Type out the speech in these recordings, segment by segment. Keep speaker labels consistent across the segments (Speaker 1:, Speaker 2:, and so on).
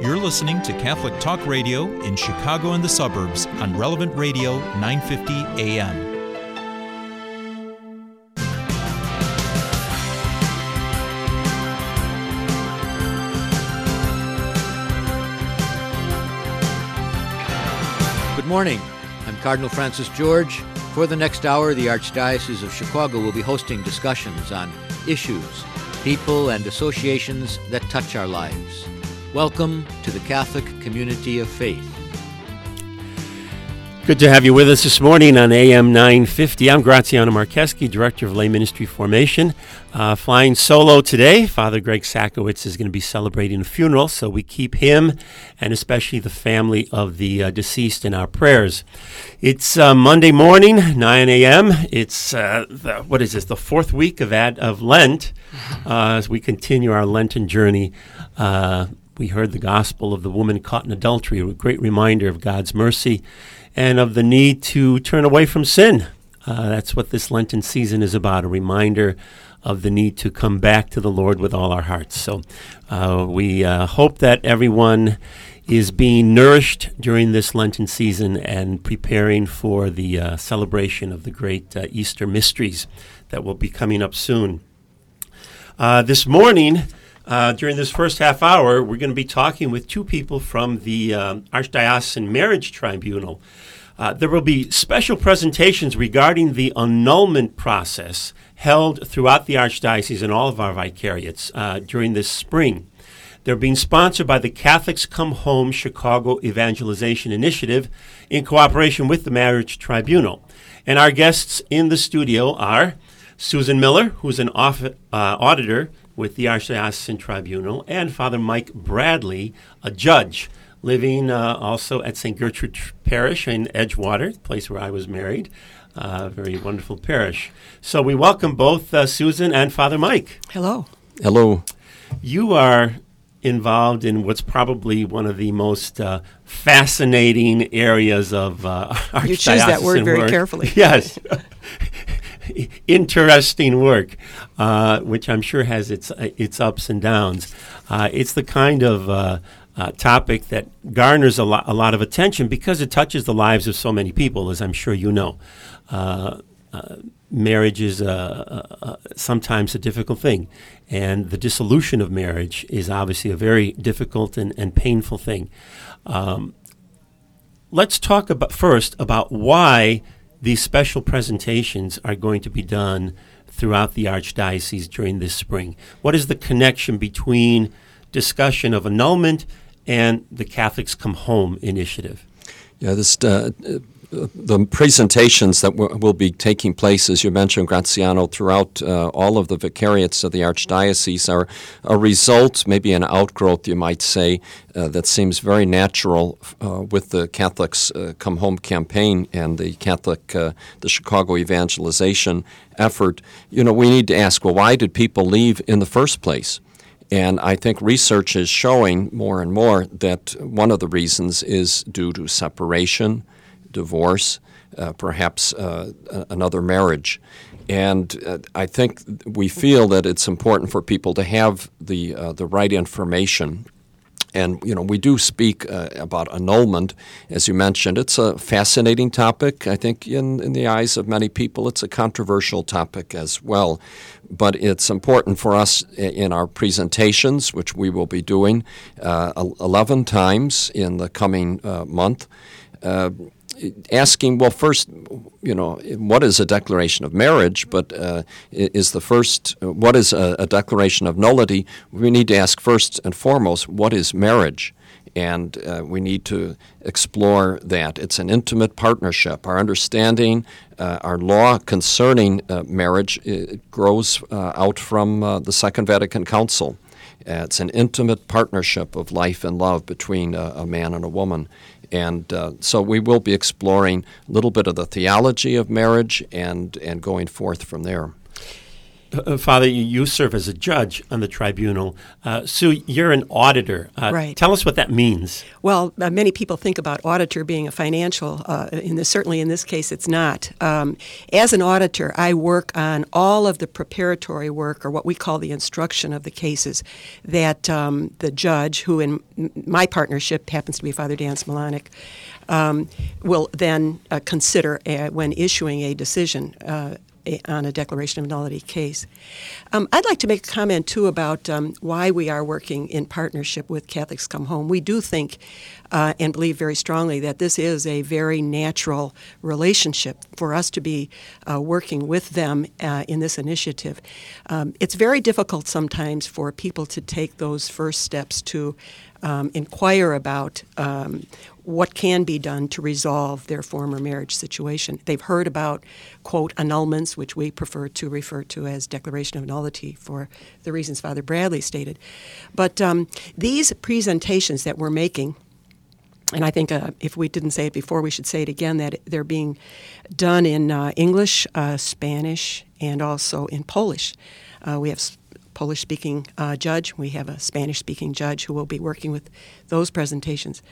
Speaker 1: You're listening to Catholic Talk Radio in Chicago and the suburbs on Relevant Radio 950 AM.
Speaker 2: Good morning. I'm Cardinal Francis George. For the next hour, the Archdiocese of Chicago will be hosting discussions on issues, people, and associations that touch our lives. Welcome to the Catholic Community of Faith.
Speaker 3: Good to have you with us this morning on AM 950. I'm Graziano Marcheski, Director of Lay Ministry Formation. Flying solo today, Father Greg Sakowicz is going to be celebrating a funeral, so we keep him and especially the family of the deceased in our prayers. It's Monday morning, 9 a.m. It's, the fourth week of Lent as we continue our Lenten journey. We heard the gospel of the woman caught in adultery, a great reminder of God's mercy and of the need to turn away from sin. That's what this Lenten season is about, a reminder of the need to come back to the Lord with all our hearts. So we hope that everyone is being nourished during this Lenten season and preparing for the celebration of the great Easter mysteries that will be coming up soon. This morning, during this first half hour, we're going to be talking with two people from the Archdiocesan Marriage Tribunal. There will be special presentations regarding the annulment process held throughout the Archdiocese and all of our vicariates during this spring. They're being sponsored by the Catholics Come Home Chicago Evangelization Initiative in cooperation with the Marriage Tribunal. And our guests in the studio are Susan Miller, who's an auditor with the Archdiocesan Tribunal, and Father Mike Bradley, a judge, living also at St. Gertrude Parish in Edgewater, the place where I was married. Very wonderful parish. So we welcome both Susan and Father Mike.
Speaker 4: Hello.
Speaker 3: Hello. You are involved in what's probably one of the most fascinating areas of Archdiocesan
Speaker 4: You choose that word very
Speaker 3: work.
Speaker 4: carefully.
Speaker 3: Yes. Interesting work, which I'm sure has its ups and downs. It's the kind of topic that garners a lot of attention because it touches the lives of so many people, as I'm sure you know. Marriage is sometimes a difficult thing, and the dissolution of marriage is obviously a very difficult and painful thing. Let's talk first about why these special presentations are going to be done throughout the Archdiocese during this spring. What is the connection between discussion of annulment and the Catholics Come Home initiative?
Speaker 5: Yeah, the presentations that will be taking place, as you mentioned, Graziano, throughout all of the vicariates of the Archdiocese are a result, maybe an outgrowth, you might say, that seems very natural with the Catholics Come Home campaign and the the Chicago evangelization effort. You know, we need to ask, well, why did people leave in the first place? And I think research is showing more and more that one of the reasons is due to separation, divorce, perhaps another marriage. And I think we feel that it's important for people to have the right information. And, you know, we do speak about annulment, as you mentioned. It's a fascinating topic. I think in the eyes of many people, it's a controversial topic as well. But it's important for us in our presentations, which we will be doing 11 times in the coming month, asking, well, first, you know, what is a declaration of marriage, but is the first, what is a declaration of nullity? We need to ask first and foremost, what is marriage? And we need to explore that. It's an intimate partnership. Our understanding, our law concerning marriage grows out from the Second Vatican Council. It's an intimate partnership of life and love between a man and a woman. And so we will be exploring a little bit of the theology of marriage and going forth from there.
Speaker 3: Father, you serve as a judge on the tribunal. Sue, you're an auditor.
Speaker 4: Right.
Speaker 3: Tell us what that means.
Speaker 4: Well, many people think about auditor being a financial. Certainly in this case, it's not. As an auditor, I work on all of the preparatory work, or what we call the instruction of the cases, that the judge, who in my partnership happens to be Father Dan Smolanic, will then consider when issuing a decision on a declaration of nullity case. I'd like to make a comment, too, about why we are working in partnership with Catholics Come Home. We do think and believe very strongly that this is a very natural relationship for us to be working with them in this initiative. It's very difficult sometimes for people to take those first steps to inquire about what can be done to resolve their former marriage situation. They've heard about, quote, annulments, which we prefer to refer to as declaration of nullity for the reasons Father Bradley stated. But these presentations that we're making, and I think if we didn't say it before, we should say it again, that they're being done in English, Spanish, and also in Polish. We have Polish-speaking judge. We have a Spanish-speaking judge who will be working with those presentations.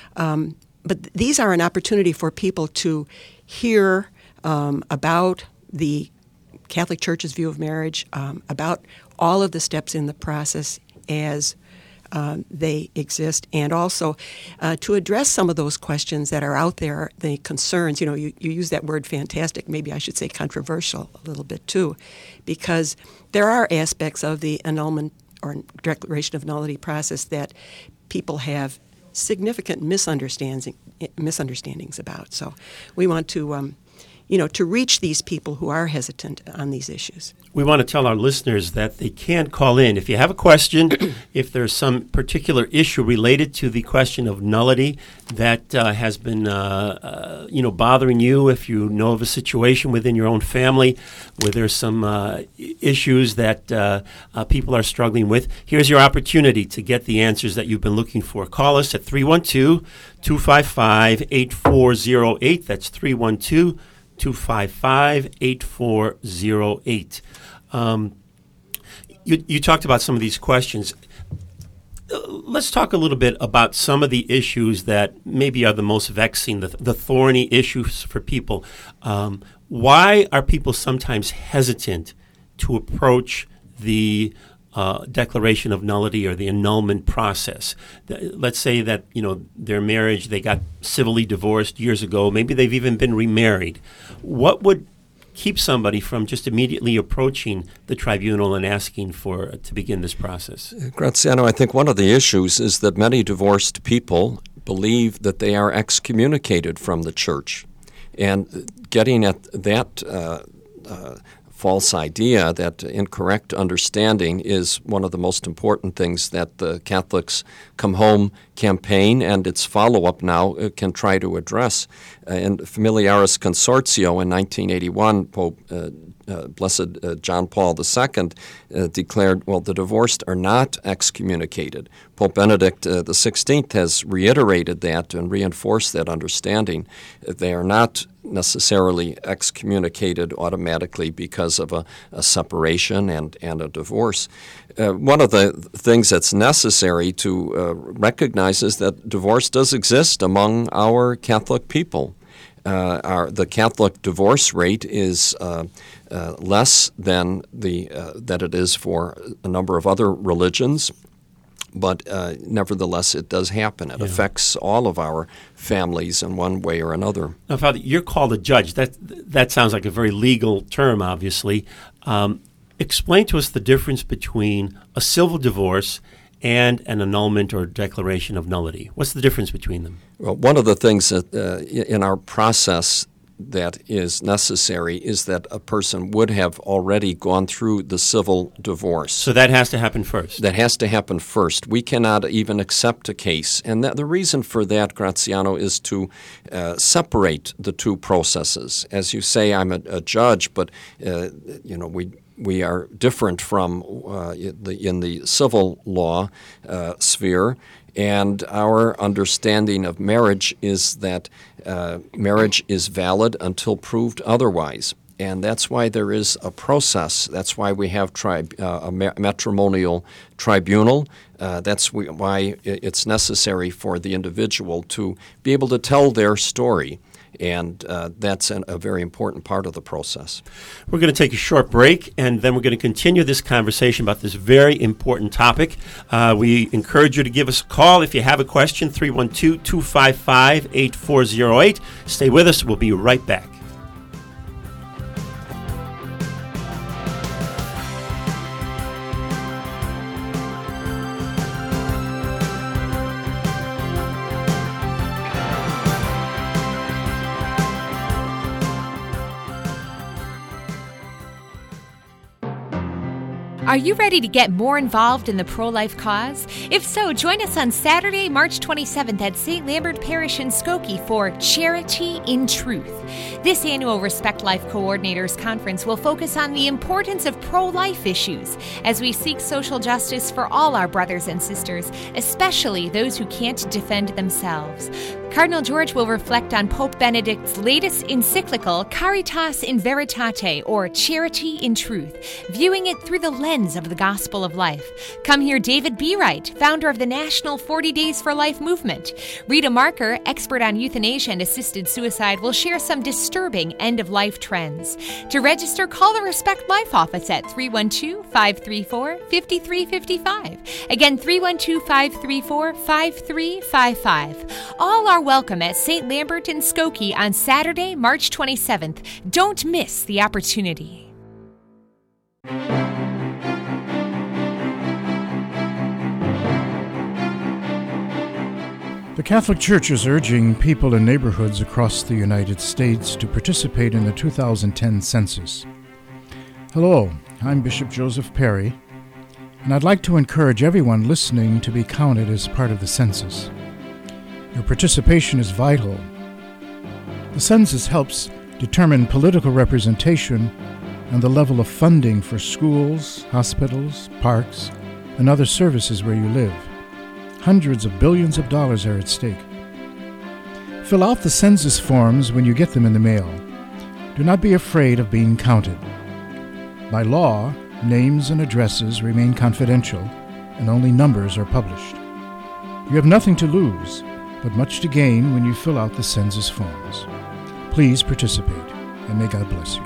Speaker 4: But these are an opportunity for people to hear about the Catholic Church's view of marriage, about all of the steps in the process as they exist, and also to address some of those questions that are out there, the concerns. You know, you use that word fantastic, maybe I should say controversial a little bit too, because there are aspects of the annulment or declaration of nullity process that people have significant misunderstandings about. So we want to to reach these people who are hesitant on these issues.
Speaker 3: We want to tell our listeners that they can call in. If you have a question, if there's some particular issue related to the question of nullity that has been, bothering you, if you know of a situation within your own family where there's some issues that people are struggling with, here's your opportunity to get the answers that you've been looking for. Call us at 312-255-8408. That's 312-255-8408. You talked about some of these questions. Let's talk a little bit about some of the issues that maybe are the most vexing, the thorny issues for people. Why are people sometimes hesitant to approach the declaration of nullity or the annulment process? Let's say that their marriage, they got civilly divorced years ago. Maybe they've even been remarried. What would keep somebody from just immediately approaching the tribunal and asking to begin this process?
Speaker 5: Graziano, I think one of the issues is that many divorced people believe that they are excommunicated from the church. And getting at that false idea, that incorrect understanding, is one of the most important things that the Catholics Come Home campaign and its follow-up now can try to address. In Familiaris Consortio in 1981, Pope Blessed John Paul II declared, well, the divorced are not excommunicated. Pope Benedict XVI has reiterated that and reinforced that understanding. They are not necessarily excommunicated automatically because of a separation and a divorce. One of the things that's necessary to recognize is that divorce does exist among our Catholic people. The Catholic divorce rate is less than that it is for a number of other religions, but nevertheless it does happen. It affects all of our families in one way or another.
Speaker 3: Now, Father, you're called a judge. That sounds like a very legal term, obviously. Explain to us the difference between a civil divorce and an annulment or declaration of nullity. What's the difference between them?
Speaker 5: Well, one of the things that in our process that is necessary is that a person would have already gone through the civil divorce.
Speaker 3: So that has to happen first?
Speaker 5: That has to happen first. We cannot even accept a case. And the reason for that, Graziano, is to separate the two processes. As you say, I'm a judge, but we are different from in the civil law sphere, and our understanding of marriage is that marriage is valid until proved otherwise. And that's why there is a process. That's why we have a matrimonial tribunal. That's why it's necessary for the individual to be able to tell their story. And that's a very important part of the process.
Speaker 3: We're going to take a short break, and then we're going to continue this conversation about this very important topic. We encourage you to give us a call if you have a question, 312-255-8408. Stay with us. We'll be right back.
Speaker 6: Are you ready to get more involved in the pro-life cause? If so, join us on Saturday, March 27th at St. Lambert Parish in Skokie for Charity in Truth. This annual Respect Life Coordinators Conference will focus on the importance of pro-life issues as we seek social justice for all our brothers and sisters, especially those who can't defend themselves. Cardinal George will reflect on Pope Benedict's latest encyclical, Caritas in Veritate, or Charity in Truth, viewing it through the lens of the Gospel of Life. Come hear David B. Wright, founder of the National 40 Days for Life movement. Rita Marker, expert on euthanasia and assisted suicide, will share some disturbing end-of-life trends. To register, call the Respect Life office at 312-534-5355. Again, 312-534-5355. All are welcome at St. Lambert in Skokie on Saturday, March 27th. Don't miss the opportunity.
Speaker 7: The Catholic Church is urging people in neighborhoods across the United States to participate in the 2010 census. Hello, I'm Bishop Joseph Perry, and I'd like to encourage everyone listening to be counted as part of the census. Your participation is vital. The census helps determine political representation and the level of funding for schools, hospitals, parks, and other services where you live. Hundreds of billions of dollars are at stake. Fill out the census forms when you get them in the mail. Do not be afraid of being counted. By law, names and addresses remain confidential, and only numbers are published. You have nothing to lose, but much to gain when you fill out the census forms. Please participate, and may God bless you.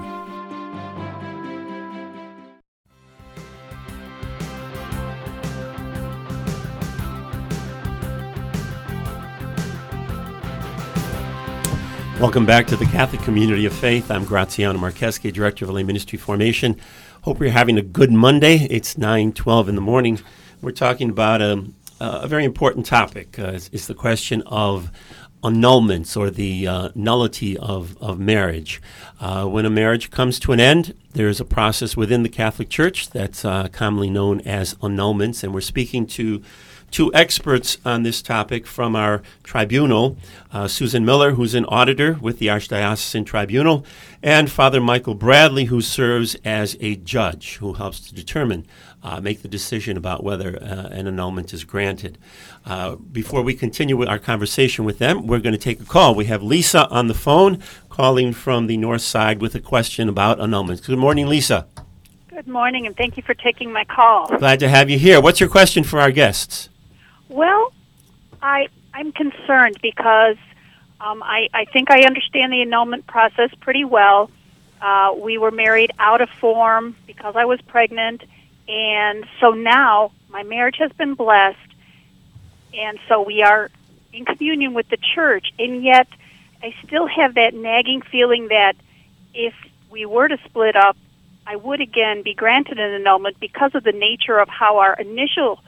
Speaker 3: Welcome back to the Catholic Community of Faith. I'm Graziano Marcheski, Director of Lay Ministry Formation. Hope you're having a good Monday. It's 9:12 in the morning. We're talking about a very important topic. It's the question of annulments, or the nullity of marriage. When a marriage comes to an end, there's a process within the Catholic Church that's commonly known as annulments, and we're speaking to two experts on this topic from our tribunal, Susan Miller, who's an auditor with the Archdiocesan Tribunal, and Father Michael Bradley, who serves as a judge who helps to determine, make the decision about whether an annulment is granted. Before we continue with our conversation with them, we're going to take a call. We have Lisa on the phone calling from the north side with a question about annulments. Good morning, Lisa.
Speaker 8: Good morning, and thank you for taking my call.
Speaker 3: Glad to have you here. What's your question for our guests?
Speaker 8: Well, I'm concerned because I think I understand the annulment process pretty well. We were married out of form because I was pregnant, and so now my marriage has been blessed, and so we are in communion with the Church, and yet I still have that nagging feeling that if we were to split up, I would again be granted an annulment because of the nature of how our initial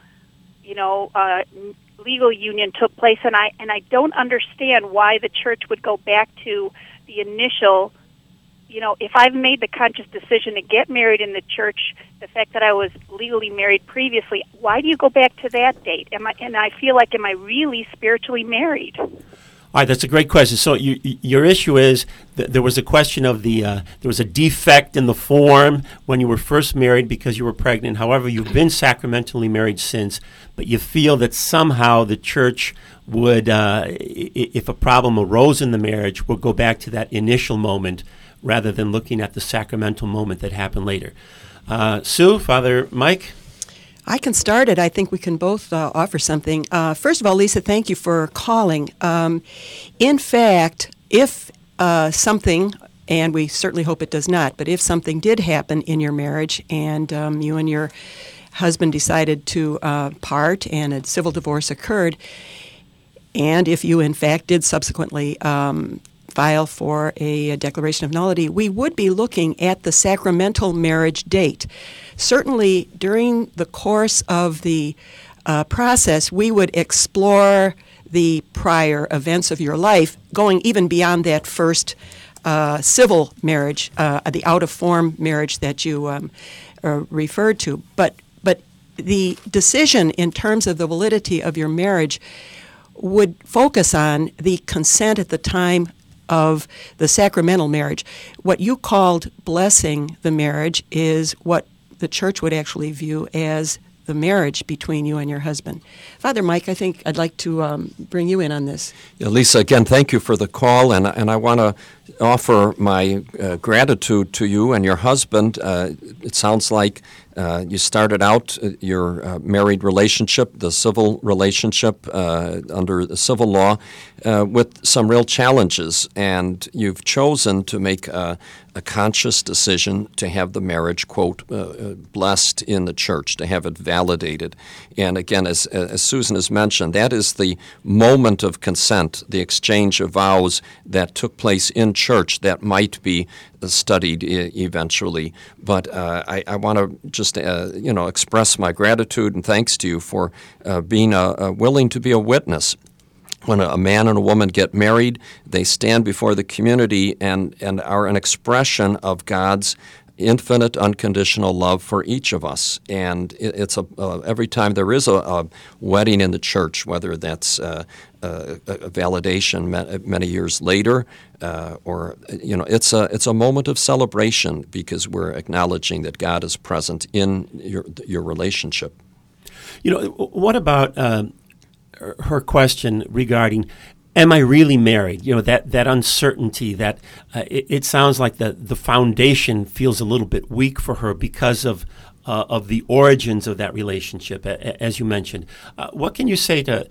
Speaker 8: legal union took place, and I don't understand why the Church would go back to the initial. If I've made the conscious decision to get married in the Church, the fact that I was legally married previously, why do you go back to that date? Am I feel like, am I really spiritually married?
Speaker 3: All right, that's a great question. So your issue is that there was a question of there was a defect in the form when you were first married because you were pregnant. However, you've been sacramentally married since, but you feel that somehow the Church would, if a problem arose in the marriage, would go back to that initial moment rather than looking at the sacramental moment that happened later. Sue, Father Mike?
Speaker 4: I can start it. I think we can both offer something. First of all, Lisa, thank you for calling. In fact, if something, and we certainly hope it does not, but if something did happen in your marriage and you and your husband decided to part and a civil divorce occurred, and if you in fact did subsequently file for a declaration of nullity, we would be looking at the sacramental marriage date. Certainly during the course of the process, we would explore the prior events of your life, going even beyond that first civil marriage, the out-of-form marriage that you referred to. But the decision in terms of the validity of your marriage would focus on the consent at the time of the sacramental marriage. What you called blessing the marriage is what the church would actually view as the marriage between you and your husband. Father Mike, I think I'd like to bring you in on this.
Speaker 5: Yeah, Lisa, again, thank you for the call, and I want to offer my gratitude to you and your husband. It sounds like you started out your married relationship, the civil relationship under the civil law, with some real challenges, and you've chosen to make a conscious decision to have the marriage, quote, blessed in the church, to have it validated. And again, as Susan has mentioned, that is the moment of consent, the exchange of vows that took place in church that might be studied eventually. But I want to just express my gratitude and thanks to you for being willing to be a witness. When a man and a woman get married, they stand before the community and are an expression of God's infinite, unconditional love for each of us. And it's every time there is a wedding in the church, whether that's a validation many years later, or it's a moment of celebration because we're acknowledging that God is present in your relationship.
Speaker 3: What about her question regarding, am I really married? That uncertainty, that it sounds like the foundation feels a little bit weak for her because of the origins of that relationship, as you mentioned. What can you say to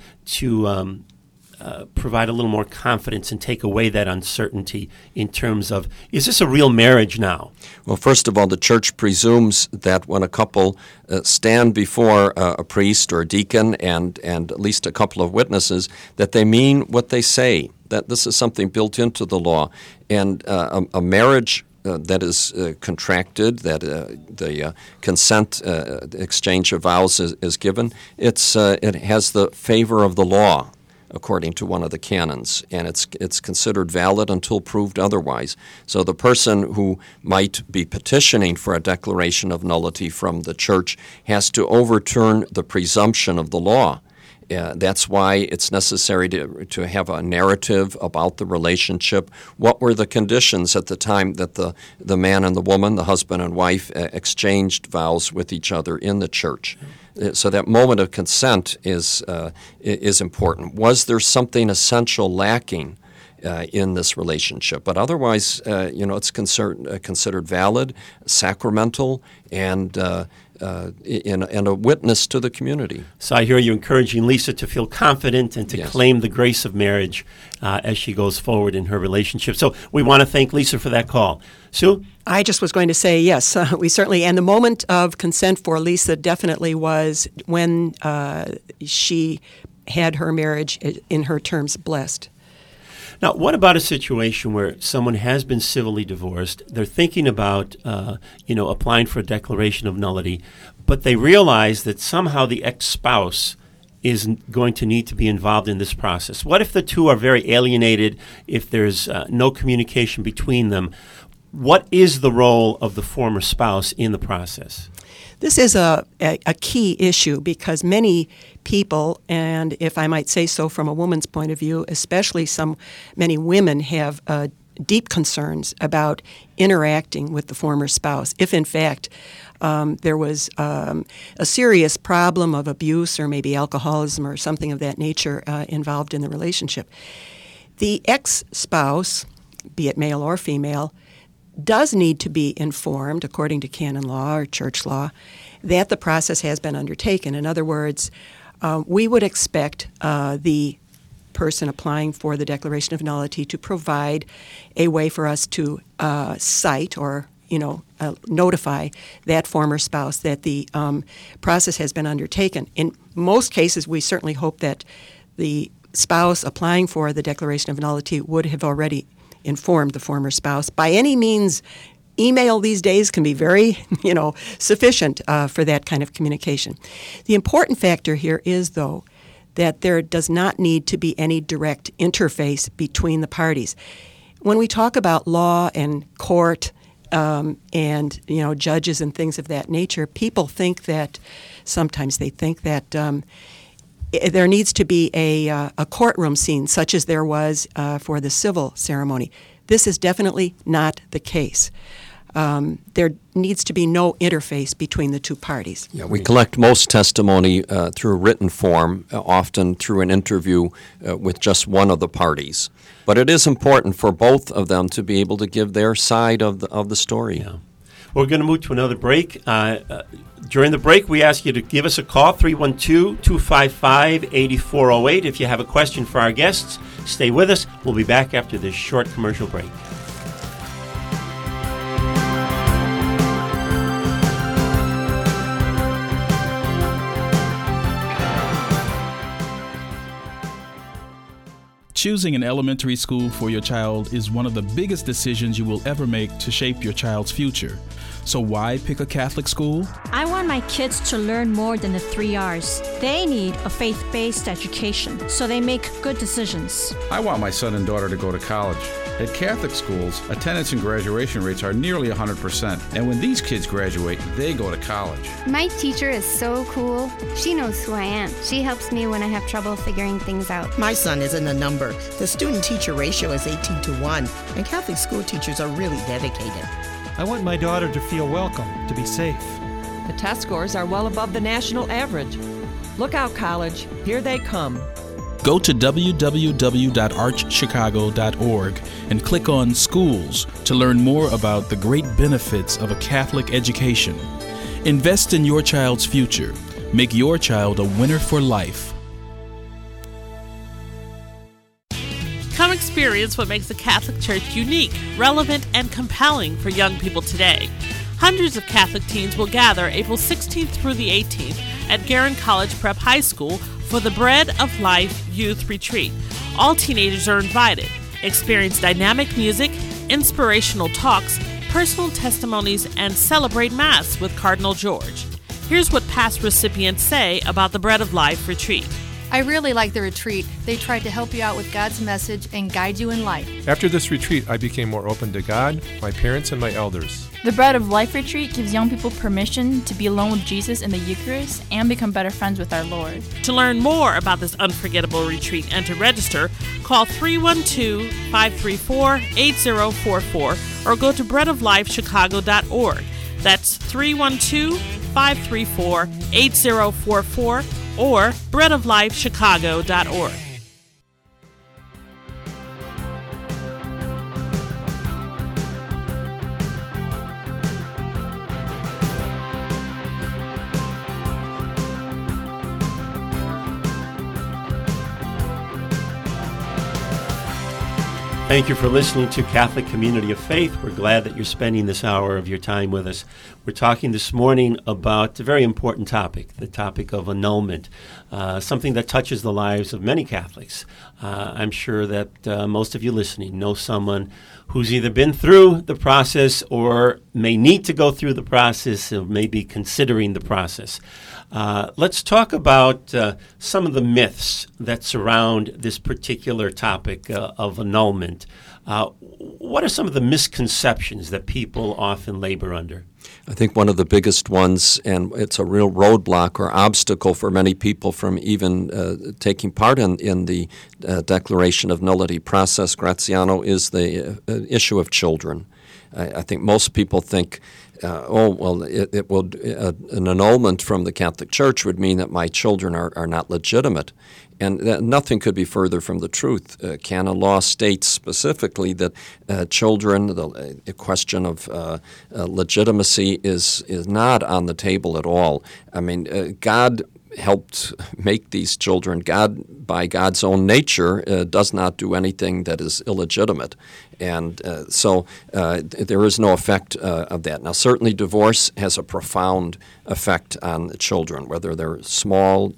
Speaker 3: provide a little more confidence and take away that uncertainty in terms of, is this a real marriage now?
Speaker 5: Well, first of all, the church presumes that when a couple stand before a priest or a deacon and at least a couple of witnesses, that they mean what they say, that this is something built into the law. And a marriage that is contracted, that the consent exchange of vows is given, it has the favor of the law, according to one of the canons, and it's considered valid until proved otherwise. So the person who might be petitioning for a declaration of nullity from the church has to overturn the presumption of the law. That's why it's necessary to have a narrative about the relationship. What were the conditions at the time that the man and the woman, the husband and wife, exchanged vows with each other in the church? So that moment of consent is important. Was there something essential lacking in this relationship? But otherwise, it's considered valid, sacramental, and a witness to the community.
Speaker 3: So I hear you encouraging Lisa to feel confident and to claim the grace of marriage as she goes forward in her relationship. So we want to thank Lisa for that call. Sue?
Speaker 4: I just was going to say, yes, we certainly, and the moment of consent for Lisa definitely was when she had her marriage in her terms blessed.
Speaker 3: Now, what about a situation where someone has been civilly divorced, they're thinking about, applying for a declaration of nullity, but they realize that somehow the ex-spouse is going to need to be involved in this process? What if the two are very alienated, if there's no communication between them? What is the role of the former spouse in the process?
Speaker 4: This is a key issue because many people, and if I might say so from a woman's point of view, especially many women have deep concerns about interacting with the former spouse. If in fact there was a serious problem of abuse or maybe alcoholism or something of that nature involved in the relationship, the ex-spouse, be it male or female, does need to be informed, according to canon law or church law, that the process has been undertaken. In other words, we would expect the person applying for the declaration of nullity to provide a way for us to cite or notify that former spouse that the process has been undertaken. In most cases, we certainly hope that the spouse applying for the declaration of nullity would have already informed the former spouse. By any means, email these days can be very, sufficient for that kind of communication. The important factor here is, though, that there does not need to be any direct interface between the parties. When we talk about law and court and judges and things of that nature, people think that sometimes they think that there needs to be a courtroom scene, such as there was for the civil ceremony. This is definitely not the case. There needs to be no interface between the two parties.
Speaker 5: Yeah, we collect most testimony through a written form, often through an interview with just one of the parties. But it is important for both of them to be able to give their side of the story.
Speaker 3: Yeah. We're going to move to another break. During the break, we ask you to give us a call, 312-255-8408. If you have a question for our guests, stay with us. We'll be back after this short commercial break.
Speaker 9: Choosing an elementary school for your child is one of the biggest decisions you will ever make to shape your child's future. So why pick a Catholic school?
Speaker 10: I want my kids to learn more than the 3 R's. They need a faith-based education, so they make good decisions.
Speaker 11: I want my son and daughter to go to college. At Catholic schools, attendance and graduation rates are nearly 100%, and when these kids graduate, they go to college.
Speaker 12: My teacher is so cool. She knows who I am. She helps me when I have trouble figuring things out.
Speaker 13: My son isn't a number. The student-teacher ratio is 18-1, and Catholic school teachers are really dedicated.
Speaker 14: I want my daughter to feel welcome, to be safe.
Speaker 15: The test scores are well above the national average. Look out, college. Here they come.
Speaker 9: Go to www.archchicago.org and click on Schools to learn more about the great benefits of a Catholic education. Invest in your child's future. Make your child a winner for life.
Speaker 16: Come experience what makes the Catholic Church unique, relevant, and compelling for young people today. Hundreds of Catholic teens will gather April 16th through the 18th at Garin College Prep High School for the Bread of Life Youth Retreat. All teenagers are invited. Experience dynamic music, inspirational talks, personal testimonies, and celebrate Mass with Cardinal George. Here's what past recipients say about the Bread of Life Retreat.
Speaker 17: I really like the retreat. They tried to help you out with God's message and guide you in life.
Speaker 18: After this retreat, I became more open to God, my parents, and my elders.
Speaker 19: The Bread of Life retreat gives young people permission to be alone with Jesus in the Eucharist and become better friends with our Lord.
Speaker 16: To learn more about this unforgettable retreat and to register, call 312-534-8044 or go to breadoflifechicago.org. That's 312-534-8044 or breadoflifechicago.org.
Speaker 3: Thank you for listening to Catholic Community of Faith. We're glad that you're spending this hour of your time with us. We're talking this morning about a very important topic, the topic of annulment, something that touches the lives of many Catholics. I'm sure that most of you listening know someone who's either been through the process or may need to go through the process or may be considering the process. Let's talk about some of the myths that surround this particular topic of annulment. What are some of the misconceptions that people often labor under?
Speaker 5: I think one of the biggest ones, and it's a real roadblock or obstacle for many people from even taking part in the declaration of nullity process, Graziano, is the issue of children. I think most people think it will an annulment from the Catholic Church would mean that my children are not legitimate. And nothing could be further from the truth. Canon law states specifically that children, the question of legitimacy is not on the table at all. I mean, God helped make these children. God, by God's own nature, does not do anything that is illegitimate. And so there is no effect of that. Now, certainly divorce has a profound effect on the children, whether they're small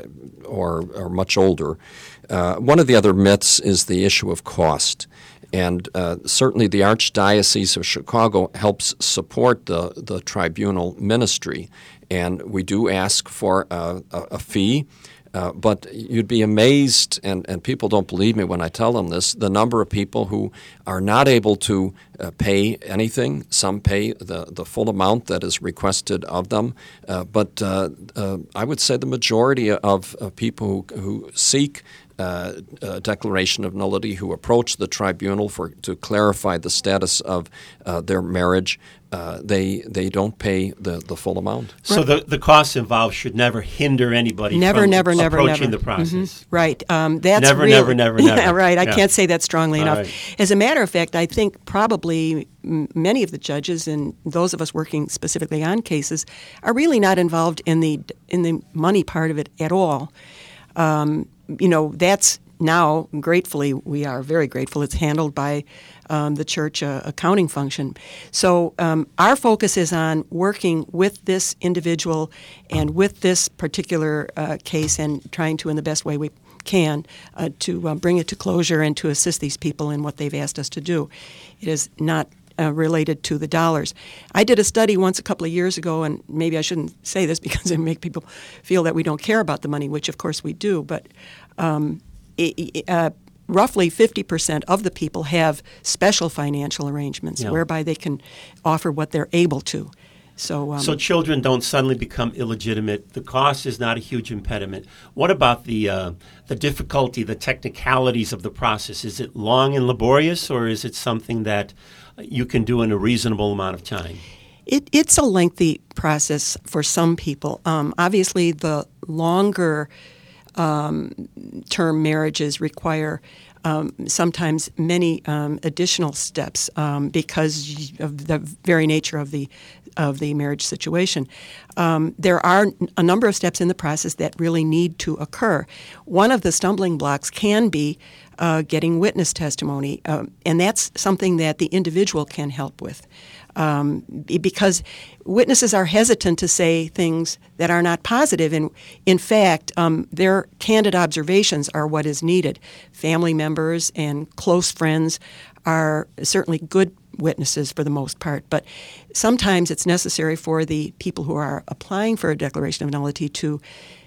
Speaker 5: or much older. One of the other myths is the issue of cost. And certainly the Archdiocese of Chicago helps support the tribunal ministry. And we do ask for a fee. But you'd be amazed, and people don't believe me when I tell them this, the number of people who are not able to pay anything. Some pay the full amount that is requested of them. But I would say the majority of people who seek a declaration of nullity, who approach the tribunal to clarify the status of their marriage, they don't pay the full amount.
Speaker 3: So the costs involved should never hinder anybody
Speaker 4: from
Speaker 3: approaching the process.
Speaker 4: Mm-hmm. Right. That's
Speaker 3: never.
Speaker 4: Yeah, right. I can't say that strongly enough.
Speaker 3: Right.
Speaker 4: As a matter of fact, I think probably many of the judges and those of us working specifically on cases are really not involved in the money part of it at all. That's now, gratefully, we are very grateful, it's handled by the church accounting function. So our focus is on working with this individual and with this particular case and trying to, in the best way we can, to bring it to closure and to assist these people in what they've asked us to do. It is not related to the dollars. I did a study once a couple of years ago, and maybe I shouldn't say this because it make people feel that we don't care about the money, which of course we do, but roughly 50% of the people have special financial arrangements whereby they can offer what they're able to. So
Speaker 3: children don't suddenly become illegitimate. The cost is not a huge impediment. What about the difficulty, the technicalities of the process? Is it long and laborious, or is it something that you can do in a reasonable amount of time?
Speaker 4: It's a lengthy process for some people. Obviously, the longer term marriages require sometimes many additional steps because of the very nature of the marriage situation. There are a number of steps in the process that really need to occur. One of the stumbling blocks can be getting witness testimony, and that's something that the individual can help with. Because witnesses are hesitant to say things that are not positive. And in fact, their candid observations are what is needed. Family members and close friends are certainly good witnesses for the most part. But sometimes it's necessary for the people who are applying for a declaration of nullity to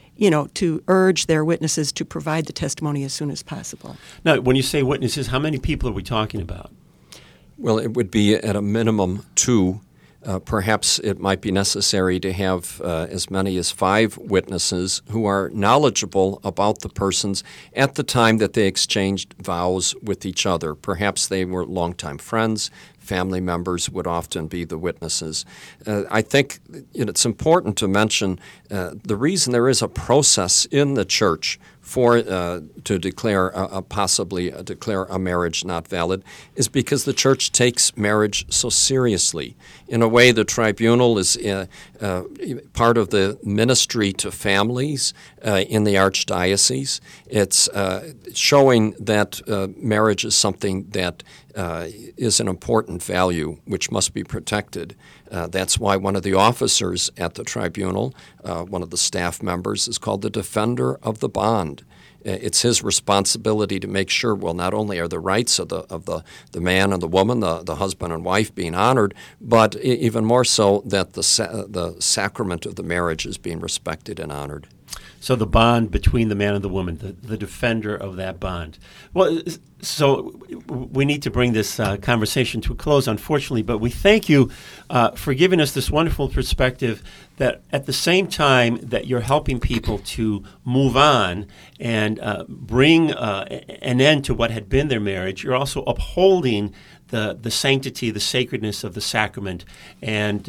Speaker 4: urge their witnesses to provide the testimony as soon as possible.
Speaker 3: Now, when you say witnesses, how many people are we talking about?
Speaker 5: Well, it would be at a minimum 2. Perhaps it might be necessary to have as many as 5 witnesses who are knowledgeable about the persons at the time that they exchanged vows with each other. Perhaps they were longtime friends. Family members would often be the witnesses. I think it's important to mention the reason there is a process in the church to declare declare a marriage not valid is because the church takes marriage so seriously. In a way, the tribunal is part of the ministry to families in the Archdiocese. It's showing that marriage is something that is an important value which must be protected. That's why one of the officers at the tribunal, one of the staff members, is called the defender of the bond. It's his responsibility to make sure, well, not only are the rights of the man and the woman, the husband and wife being honored, but even more so that the sacrament of the marriage is being respected and honored.
Speaker 3: So the bond between the man and the woman, the defender of that bond. Well, so we need to bring this conversation to a close, unfortunately, but we thank you for giving us this wonderful perspective that at the same time that you're helping people to move on and bring an end to what had been their marriage, you're also upholding the sanctity, the sacredness of the sacrament, and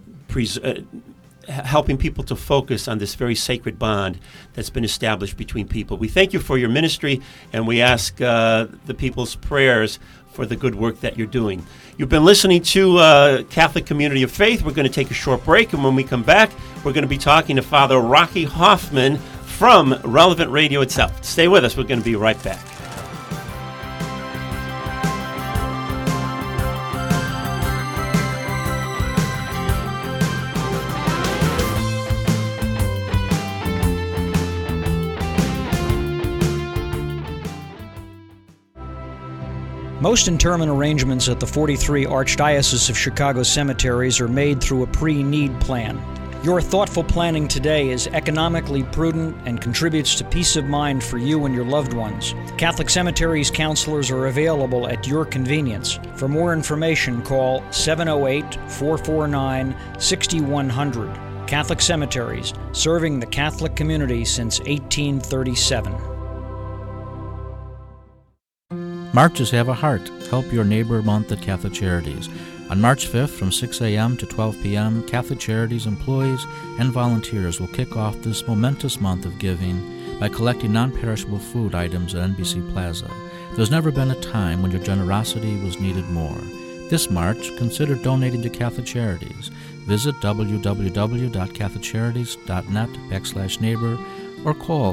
Speaker 3: helping people to focus on this very sacred bond that's been established between people. We thank you for your ministry, and we ask the people's prayers for the good work that you're doing. You've been listening to Catholic Community of Faith. We're going to take a short break, and when we come back, we're going to be talking to Father Rocky Hoffman from Relevant Radio itself. Stay with us. We're going to be right back.
Speaker 20: Most interment arrangements at the 43 Archdiocese of Chicago cemeteries are made through a pre-need plan. Your thoughtful planning today is economically prudent and contributes to peace of mind for you and your loved ones. Catholic Cemeteries counselors are available at your convenience. For more information, call 708-449-6100. Catholic Cemeteries, serving the Catholic community since 1837.
Speaker 21: Marches Have a Heart. Help your neighbor month at Catholic Charities. On March 5th from 6 a.m. to 12 p.m., Catholic Charities employees and volunteers will kick off this momentous month of giving by collecting non-perishable food items at NBC Plaza. There's never been a time when your generosity was needed more. This March, consider donating to Catholic Charities. Visit www.catholiccharities.net/neighbor or call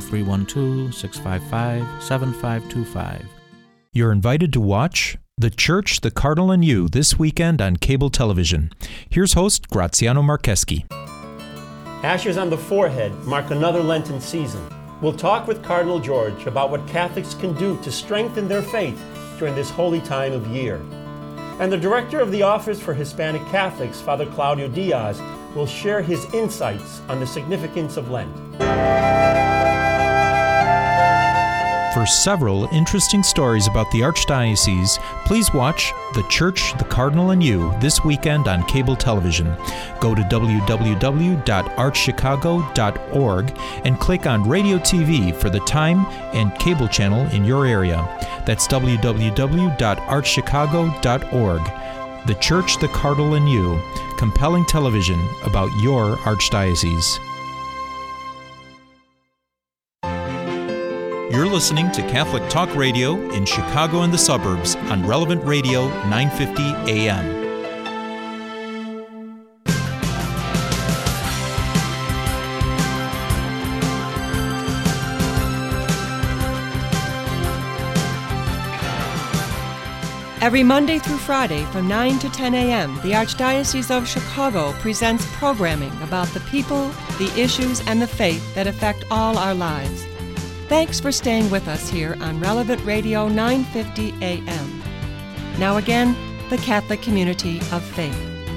Speaker 21: 312-655-7525.
Speaker 1: You're invited to watch The Church, the Cardinal, and You this weekend on cable television. Here's host Graziano Marcheski.
Speaker 3: Ashes on the forehead mark another Lenten season. We'll talk with Cardinal George about what Catholics can do to strengthen their faith during this holy time of year. And the director of the Office for Hispanic Catholics, Father Claudio Diaz, will share his insights on the significance of Lent.
Speaker 1: For several interesting stories about the Archdiocese, please watch The Church, the Cardinal, and You this weekend on cable television. Go to www.archchicago.org and click on Radio TV for the time and cable channel in your area. That's www.archchicago.org. The Church, the Cardinal, and You. Compelling television about your Archdiocese. You're listening to Catholic Talk Radio in Chicago and the suburbs on Relevant Radio 950 AM.
Speaker 15: Every Monday through Friday from 9 to 10 a.m., the Archdiocese of Chicago presents programming about the people, the issues, and the faith that affect all our lives. Thanks for staying with us here on Relevant Radio 950 AM. Now again, the Catholic Community of Faith.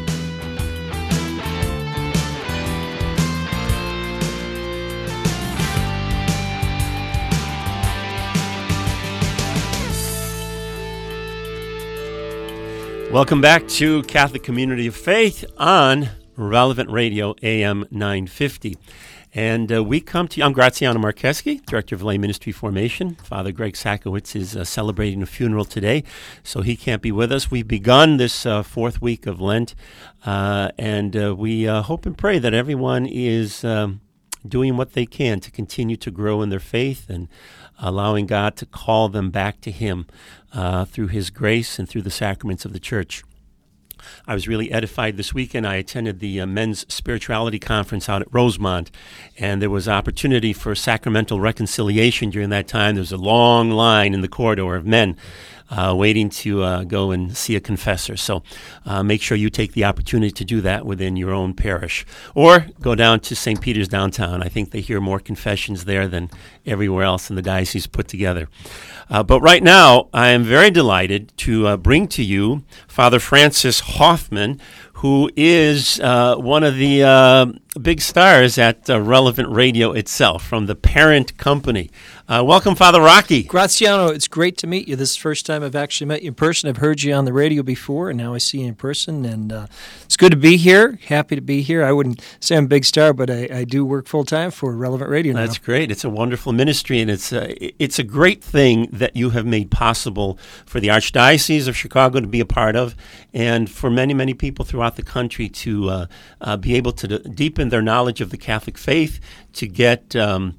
Speaker 3: Welcome back to Catholic Community of Faith on Relevant Radio AM 950. And we come to you. I'm Graziano Marcheski, Director of Lay Ministry Formation. Father Greg Sakowicz is celebrating a funeral today, so he can't be with us. We've begun this fourth week of Lent, and we hope and pray that everyone is doing what they can to continue to grow in their faith and allowing God to call them back to Him through His grace and through the sacraments of the Church. I was really edified this weekend. I attended the Men's Spirituality Conference out at Rosemont, and there was opportunity for sacramental reconciliation during that time. There was a long line in the corridor of men waiting to go and see a confessor. So make sure you take the opportunity to do that within your own parish. Or go down to St. Peter's downtown. I think they hear more confessions there than everywhere else in the diocese put together. But right now, I am very delighted to bring to you Father Francis Hoffman, who is one of the big stars at Relevant Radio itself, from the parent company. Welcome, Father Rocky.
Speaker 2: Graziano, it's great to meet you. This is the first time I've actually met you in person. I've heard you on the radio before, and now I see you in person, and it's good to be here. Happy to be here. I wouldn't say I'm a big star, but I do work full-time for Relevant Radio now.
Speaker 3: That's great. It's a wonderful ministry, and it's a great thing that you have made possible for the Archdiocese of Chicago to be a part of, and for many, many people throughout the country to be able to deepen their knowledge of the Catholic faith, to get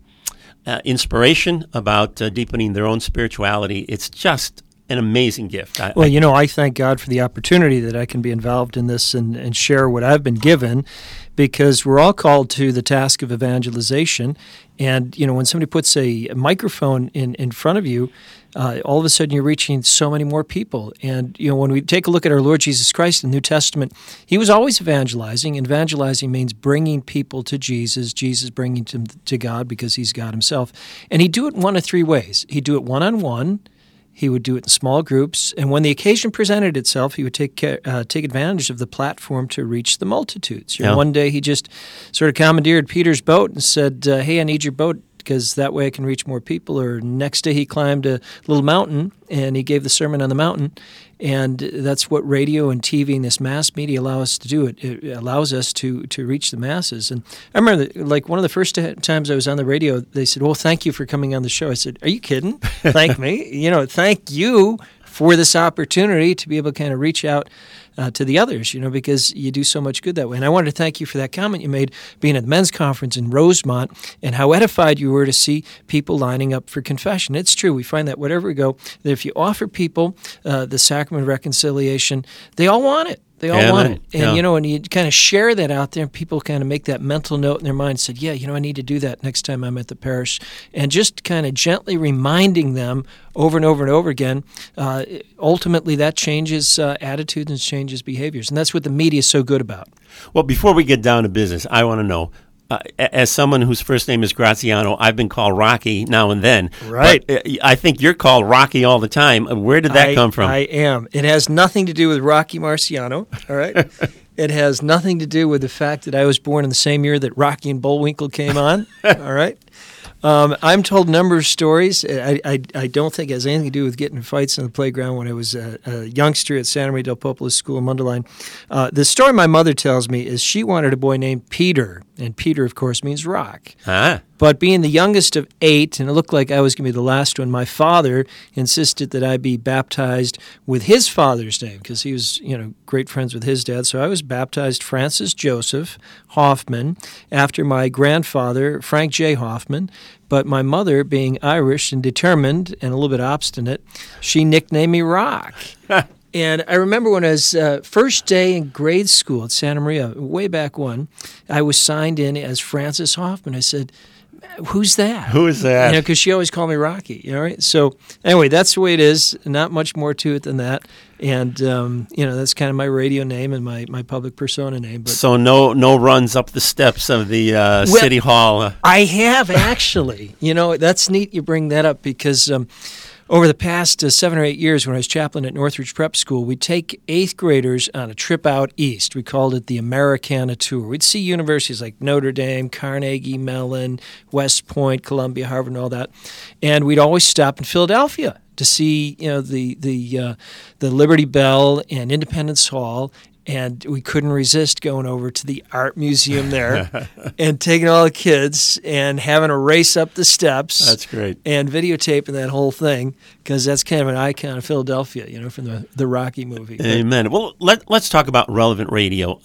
Speaker 3: inspiration about deepening their own spirituality. It's just an amazing gift.
Speaker 2: I thank God for the opportunity that I can be involved in this and share what I've been given, because we're all called to the task of evangelization. And, when somebody puts a microphone in front of you, all of a sudden you're reaching so many more people. And, when we take a look at our Lord Jesus Christ in the New Testament, he was always evangelizing. Evangelizing means bringing people to Jesus, Jesus bringing them to God because he's God himself. And he'd do it in one of three ways. He'd do it one-on-one. He would do it in small groups, and when the occasion presented itself, he would take advantage of the platform to reach the multitudes. One day he just sort of commandeered Peter's boat and said, hey, I need your boat because that way I can reach more people. Or next day he climbed a little mountain and he gave the Sermon on the Mountain. And that's what radio and TV and this mass media allow us to do. It allows us to reach the masses. And I remember, one of the first times I was on the radio, they said, well, thank you for coming on the show. I said, are you kidding? Thank me? Thank you for this opportunity to be able to kind of reach out to the others, because you do so much good that way. And I wanted to thank you for that comment you made, being at the men's conference in Rosemont, and how edified you were to see people lining up for confession. It's true. We find that wherever we go, that if you offer people the sacrament of reconciliation, they all want it. They all want it. And, and you kind of share that out there, and people kind of make that mental note in their mind, said, yeah, I need to do that next time I'm at the parish. And just kind of gently reminding them over and over and over again, ultimately that changes attitudes and changes behaviors. And that's what the media is so good about.
Speaker 3: Well, before we get down to business, I want to know, as someone whose first name is Graziano, I've been called Rocky now and then.
Speaker 2: Right.
Speaker 3: But I think you're called Rocky all the time. Where did that come from?
Speaker 2: I am. It has nothing to do with Rocky Marciano, all right? It has nothing to do with the fact that I was born in the same year that Rocky and Bullwinkle came on, all right? I'm told a number of stories. I don't think it has anything to do with getting in fights on the playground when I was a youngster at Santa Maria del Popolo School in Mundelein. The story my mother tells me is she wanted a boy named Peter, and Peter, of course, means rock.
Speaker 3: Ah.
Speaker 2: But being the youngest of 8, and it looked like I was going to be the last one, my father insisted that I be baptized with his father's name because he was, great friends with his dad. So I was baptized Francis Joseph Hoffman after my grandfather, Frank J. Hoffman. But my mother, being Irish and determined and a little bit obstinate, she nicknamed me Rock. And I remember when I was first day in grade school at Santa Maria, way back when, I was signed in as Francis Hoffman. I said, who's that?
Speaker 3: Who is that?
Speaker 2: Because she always called me Rocky. Right? So anyway, that's the way it is. Not much more to it than that. And that's kind of my radio name and my public persona name. But
Speaker 3: so no runs up the steps of the City Hall.
Speaker 2: I have actually. That's neat. You bring that up because. Over the past 7 or 8 years when I was chaplain at Northridge Prep School, we'd take 8th graders on a trip out east. We called it the Americana Tour. We'd see universities like Notre Dame, Carnegie Mellon, West Point, Columbia, Harvard, and all that. And we'd always stop in Philadelphia to see the Liberty Bell and Independence Hall. And we couldn't resist going over to the art museum there and taking all the kids and having a race up the steps.
Speaker 3: That's great.
Speaker 2: And videotaping that whole thing because that's kind of an icon of Philadelphia, from the Rocky movie.
Speaker 3: Amen. Well, let's talk about Relevant Radio.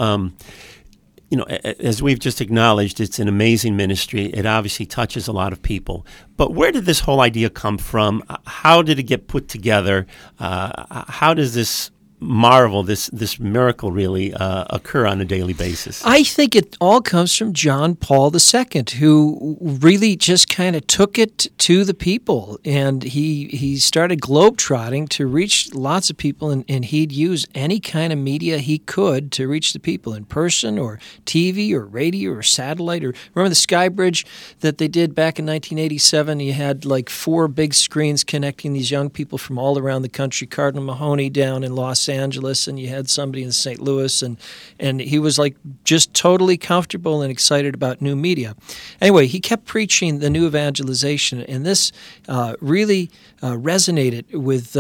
Speaker 3: As we've just acknowledged, it's an amazing ministry. It obviously touches a lot of people. But where did this whole idea come from? How did it get put together? How does this marvel, this miracle really occur on a daily basis?
Speaker 2: I think it all comes from John Paul II, who really just kind of took it to the people. And he started globetrotting to reach lots of people, and he'd use any kind of media he could to reach the people in person or TV or radio or satellite. Or remember the Sky Bridge that they did back in 1987? You had like 4 big screens connecting these young people from all around the country. Cardinal Mahoney down in Los Angeles, and you had somebody in St. Louis, and he was like just totally comfortable and excited about new media. Anyway, he kept preaching the new evangelization, and this really resonated with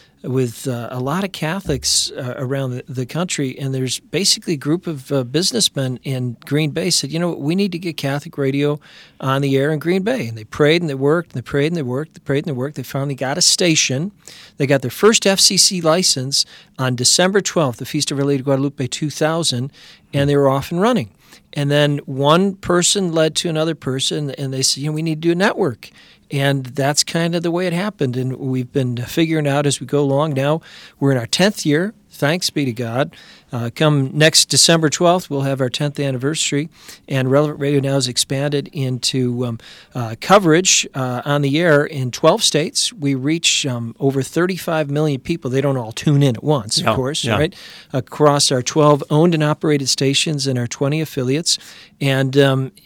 Speaker 2: a lot of Catholics around the country. And there's basically a group of businessmen in Green Bay said, we need to get Catholic radio on the air in Green Bay. And they prayed and they worked and they prayed and they worked, they prayed and they worked. They finally got a station. They got their first FCC license on December 12th, the Feast of Our Lady of Guadalupe 2000, and they were off and running. And then one person led to another person, and they said, we need to do a network. And that's kind of the way it happened. And we've been figuring out as we go along. Now we're in our 10th year. Thanks be to God. Come next December 12th, we'll have our 10th anniversary, and Relevant Radio now has expanded into coverage on the air in 12 states. We reach over 35 million people. They don't all tune in at once, of course, right? Across our 12 owned and operated stations and our 20 affiliates. And,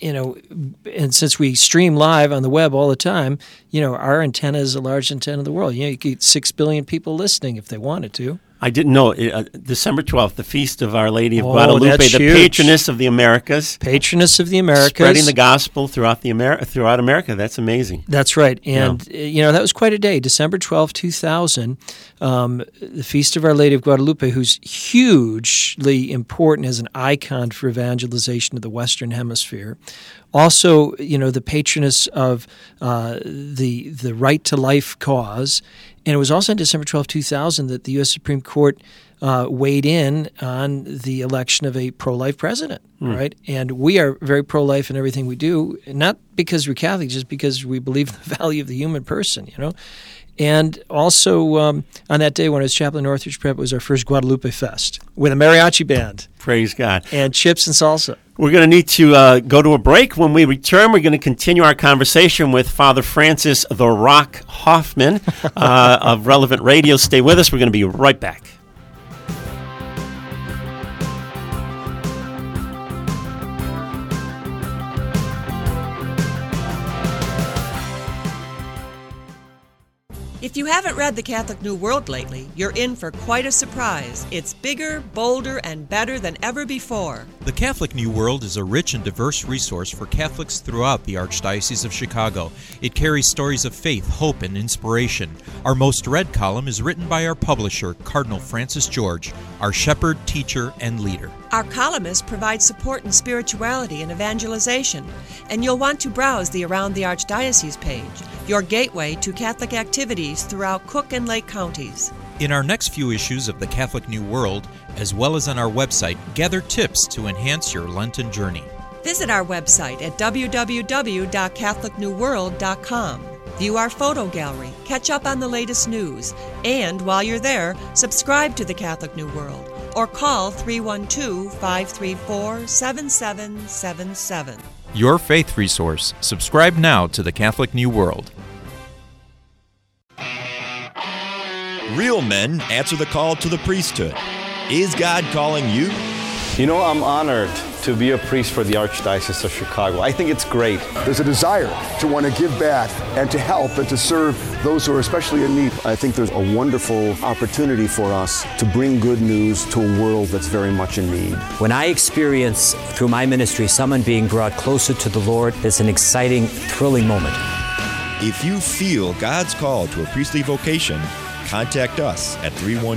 Speaker 2: and since we stream live on the web all the time, our antenna is a large antenna in the world. You get 6 billion people listening if they wanted to.
Speaker 3: I didn't know. December 12th, the Feast of Our Lady of Guadalupe, the patroness of the Americas.
Speaker 2: Patroness of the Americas.
Speaker 3: Spreading the gospel throughout America. That's amazing.
Speaker 2: That's right. And, that was quite a day. December 12th, 2000, the Feast of Our Lady of Guadalupe, who's hugely important as an icon for evangelization of the Western Hemisphere. Also, the patroness of the Right to Life cause. And it was also on December 12, 2000 that the U.S. Supreme Court weighed in on the election of a pro-life president, right? And we are very pro-life in everything we do, not because we're Catholic, just because we believe in the value of the human person, And also on that day when I was chaplain at Northridge Prep, it was our first Guadalupe Fest with a mariachi band.
Speaker 3: Praise God.
Speaker 2: And chips and salsa.
Speaker 3: We're going to need to go to a break. When we return, we're going to continue our conversation with Father Francis the Rock Hoffman of Relevant Radio. Stay with us. We're going to be right back.
Speaker 15: If you haven't read The Catholic New World lately, you're in for quite a surprise. It's bigger, bolder, and better than ever before.
Speaker 1: The Catholic New World is a rich and diverse resource for Catholics throughout the Archdiocese of Chicago. It carries stories of faith, hope, and inspiration. Our most read column is written by our publisher, Cardinal Francis George, our shepherd, teacher, and leader.
Speaker 15: Our columnists provide support in spirituality and evangelization, and you'll want to browse the Around the Archdiocese page, your gateway to Catholic activities throughout Cook and Lake counties.
Speaker 1: In our next few issues of the Catholic New World, as well as on our website, gather tips to enhance your Lenten journey.
Speaker 15: Visit our website at www.catholicnewworld.com. View our photo gallery, catch up on the latest news, and while you're there, subscribe to the Catholic New World or call 312-534-7777.
Speaker 1: Your faith resource. Subscribe now to the Catholic New World.
Speaker 6: Real men answer the call to the priesthood. Is God calling you?
Speaker 22: I'm honored to be a priest for the Archdiocese of Chicago. I think it's great.
Speaker 23: There's a desire to want to give back and to help and to serve those who are especially in need.
Speaker 22: I think there's a wonderful opportunity for us to bring good news to a world that's very much in need.
Speaker 24: When I experience through my ministry someone being brought closer to the Lord, it's an exciting, thrilling moment.
Speaker 6: If you feel God's call to a priestly vocation, contact us at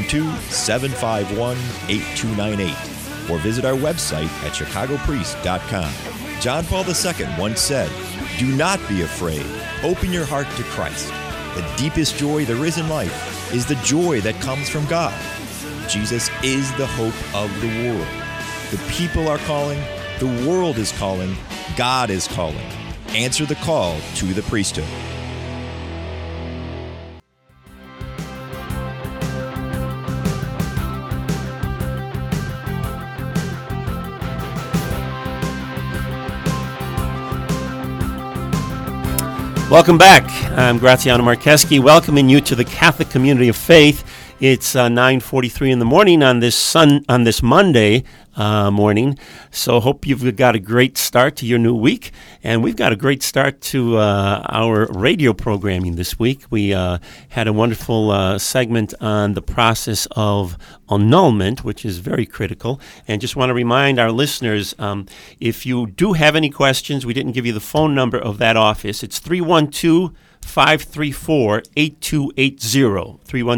Speaker 6: 312-751-8298 or visit our website at chicagopriest.com. John Paul II once said, "Do not be afraid. Open your heart to Christ. The deepest joy there is in life is the joy that comes from God. Jesus is the hope of the world. The people are calling, the world is calling, God is calling. Answer the call to the priesthood."
Speaker 3: Welcome back. I'm Graziano Marcheski, welcoming you to the Catholic Community of Faith. It's 9:43 in the morning on this Monday morning. So hope you've got a great start to your new week, and we've got a great start to our radio programming this week. We had a wonderful segment on the process of annulment, which is very critical. And just want to remind our listeners, if you do have any questions, we didn't give you the phone number of that office. It's 312-534-8280.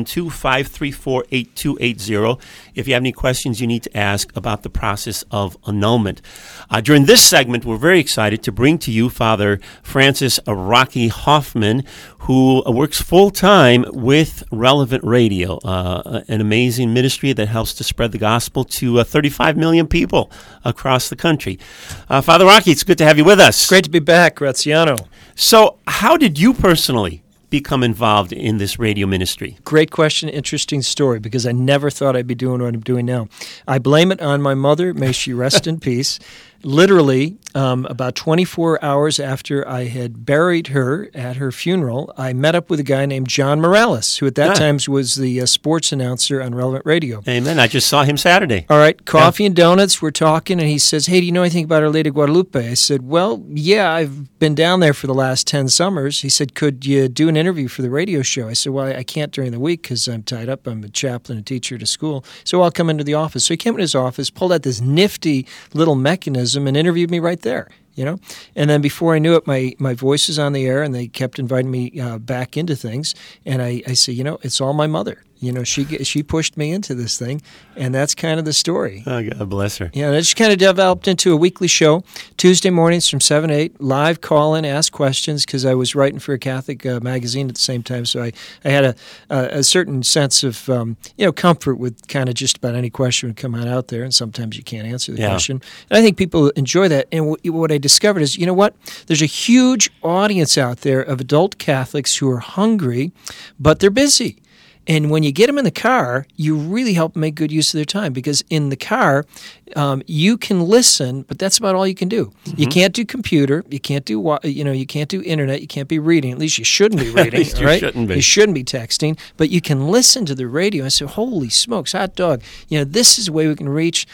Speaker 3: 312-534-8280. If you have any questions you need to ask about the process of annulment. During this segment, we're very excited to bring to you Father Francis Rocky Hoffman, who works full-time with Relevant Radio, an amazing ministry that helps to spread the gospel to 35 million people across the country. Father Rocky, it's good to have you with us.
Speaker 2: Great to be back, Graziano.
Speaker 3: So how did you personally become involved in this radio ministry?
Speaker 2: Great question, interesting story, because I never thought I'd be doing what I'm doing now. I blame it on my mother, may she rest in peace. Literally, about 24 hours after I had buried her at her funeral, I met up with a guy named John Morales, who at that time was the sports announcer on Relevant Radio.
Speaker 3: Amen. I just saw him Saturday.
Speaker 2: All right. Coffee and donuts. We're talking, and he says, "Hey, do you know anything about Our Lady of Guadalupe?" I said, "Well, yeah, I've been down there for the last 10 summers." He said, "Could you do an interview for the radio show?" I said, "Well, I can't during the week because I'm tied up. I'm a chaplain and teacher at a school. So I'll come into the office." So he came in his office, pulled out this nifty little mechanism, and interviewed me right there, you know. And then before I knew it, my voice is on the air, and they kept inviting me back into things. And I say, you know, it's all my mother. You know, she pushed me into this thing, and that's kind of the story.
Speaker 3: Oh, God bless her.
Speaker 2: Yeah, and it just kind of developed into a weekly show, Tuesday mornings from 7 to 8, live call-in, ask questions, because I was writing for a Catholic magazine at the same time, so I had a certain sense of, comfort with kind of just about any question would come out there, and sometimes you can't answer the question. And I think people enjoy that, and what I discovered is, you know what? There's a huge audience out there of adult Catholics who are hungry, but they're busy. And when you get them in the car, you really help them make good use of their time, because in the car, you can listen, but that's about all you can do. Mm-hmm. You can't do computer, you can't do you can't do internet, you can't be reading. At least you shouldn't be reading.
Speaker 3: At least you
Speaker 2: right?
Speaker 3: shouldn't be.
Speaker 2: You shouldn't be texting, but you can listen to the radio and say, "Holy smokes, hot dog!" You know, this is the way we can reach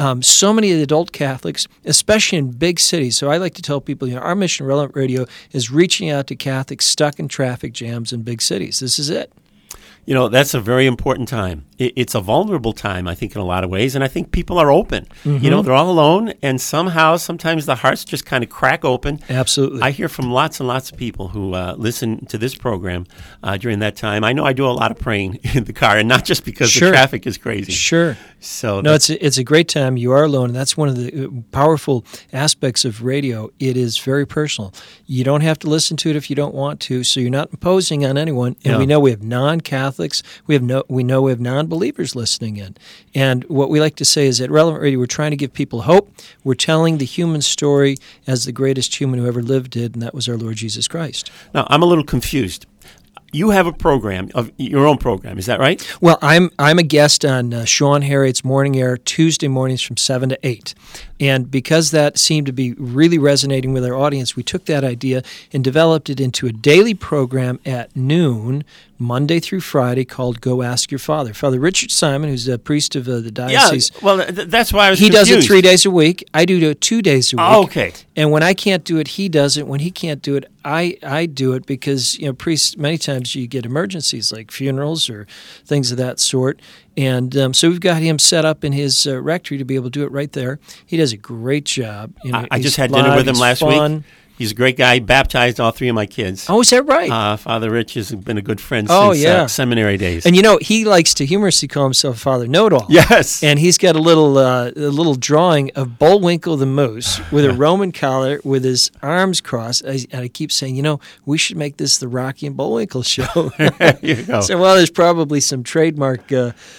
Speaker 2: so many of the adult Catholics, especially in big cities. So I like to tell people, you know, our mission, Relevant Radio, is reaching out to Catholics stuck in traffic jams in big cities. This is it.
Speaker 3: You know, that's a very important time. It's a vulnerable time, I think, in a lot of ways, and I think people are open. Mm-hmm. You know, they're all alone, and sometimes the hearts just kind of crack open.
Speaker 2: Absolutely.
Speaker 3: I hear from lots and lots of people who listen to this program during that time. I know I do a lot of praying in the car, and not just because the traffic is crazy.
Speaker 2: Sure.
Speaker 3: So
Speaker 2: no, it's a great time. You are alone, and that's one of the powerful aspects of radio. It is very personal. You don't have to listen to it if you don't want to, so you're not imposing on anyone. And we know we have non-Catholics. We know we have non-believers listening in. And what we like to say is at Relevant Radio, we're trying to give people hope. We're telling the human story as the greatest human who ever lived did, and that was our Lord Jesus Christ.
Speaker 3: Now, I'm a little confused. You have a program, of your own program, is that right?
Speaker 2: Well, I'm a guest on Sean Harriet's Morning Air Tuesday mornings from 7 to 8. And because that seemed to be really resonating with our audience, we took that idea and developed it into a daily program at noon, Monday through Friday, called Go Ask Your Father. Father Richard Simon, who's a priest of the diocese.
Speaker 3: Yeah, well, that's why I was
Speaker 2: confused.
Speaker 3: He
Speaker 2: does it 3 days a week. I do it 2 days a week.
Speaker 3: Oh, okay.
Speaker 2: And when I can't do it, he does it. When he can't do it, I do it, because, you know, priests, many times you get emergencies like funerals or things of that sort. And so we've got him set up in his rectory to be able to do it right there. He does a great job. You know,
Speaker 3: I just had dinner with him last week. He's a great guy. He baptized all 3 of my kids.
Speaker 2: Oh, is that right?
Speaker 3: Father Rich has been a good friend since seminary days.
Speaker 2: And, you know, he likes to humorously call himself Father Know-It-All.
Speaker 3: Yes.
Speaker 2: And he's got a little drawing of Bullwinkle the moose with a Roman collar with his arms crossed. And I keep saying, you know, we should make this the Rocky and Bullwinkle show.
Speaker 3: You go.
Speaker 2: So, well, there's probably some trademark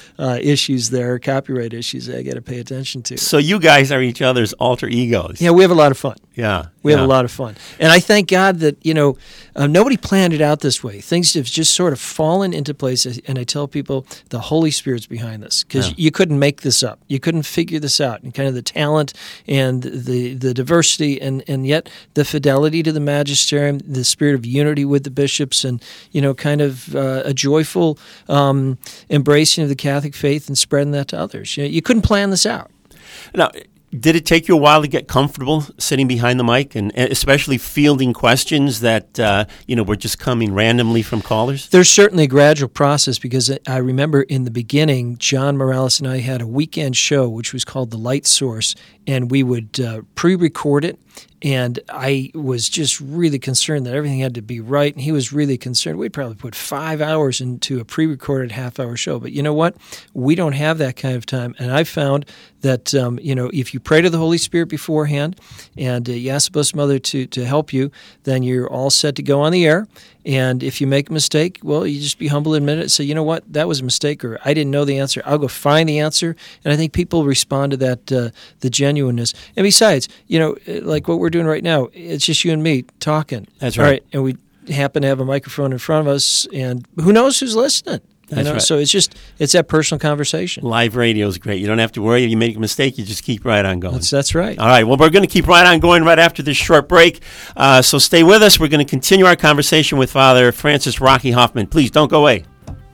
Speaker 2: issues there, copyright issues I got to pay attention to.
Speaker 3: So you guys are each other's alter egos.
Speaker 2: Yeah, we have a lot of fun.
Speaker 3: Yeah.
Speaker 2: We have a lot of fun. And I thank God that, nobody planned it out this way. Things have just sort of fallen into place. And I tell people the Holy Spirit's behind this because you couldn't make this up. You couldn't figure this out. And kind of the talent and the diversity and yet the fidelity to the magisterium, the spirit of unity with the bishops and, kind of a joyful embracing of the Catholic faith and spreading that to others. You couldn't plan this out.
Speaker 3: Now, did it take you a while to get comfortable sitting behind the mic and especially fielding questions that, were just coming randomly from callers?
Speaker 2: There's certainly a gradual process because I remember in the beginning, John Morales and I had a weekend show which was called The Light Source, and we would pre-record it. And I was just really concerned that everything had to be right, and he was really concerned. We'd probably put 5 hours into a pre-recorded half-hour show. But you know what? We don't have that kind of time. And I found that, if you pray to the Holy Spirit beforehand and you ask the Blessed Mother to help you, then you're all set to go on the air. And if you make a mistake, well, you just be humble and admit it and say, you know what, that was a mistake, or I didn't know the answer. I'll go find the answer. And I think people respond to that, the genuineness. And besides, like what we're doing right now, it's just you and me talking.
Speaker 3: That's right.
Speaker 2: All right. And we happen to have a microphone in front of us, and who knows who's listening?
Speaker 3: That's right.
Speaker 2: So it's that personal conversation.
Speaker 3: Live radio is great. You don't have to worry. If you make a mistake, you just keep right on going.
Speaker 2: That's right.
Speaker 3: All right. Well, we're going to keep right on going right after this short break. So stay with us. We're going to continue our conversation with Father Francis Rocky Hoffman. Please don't go away.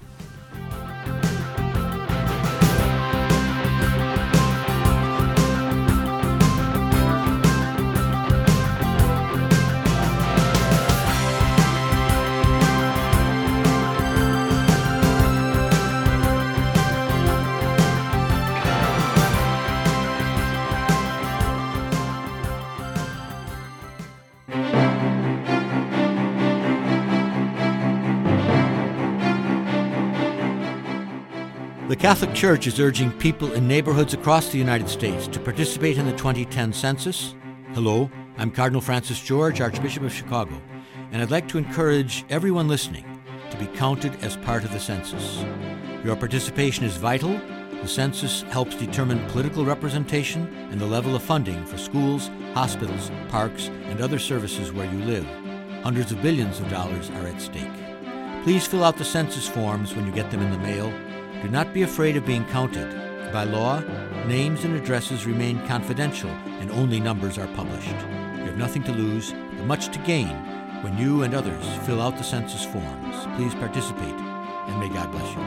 Speaker 7: The Catholic Church is urging people in neighborhoods across the United States to participate in the 2010 census. Hello, I'm Cardinal Francis George, Archbishop of Chicago, and I'd like to encourage everyone listening to be counted as part of the census. Your participation is vital. The census helps determine political representation and the level of funding for schools, hospitals, parks, and other services where you live. Hundreds of billions of dollars are at stake. Please fill out the census forms when you get them in the mail. Do not be afraid of being counted. By law, names and addresses remain confidential and only numbers are published. You have nothing to lose, but much to gain when you and others fill out the census forms. Please participate, and may God bless you.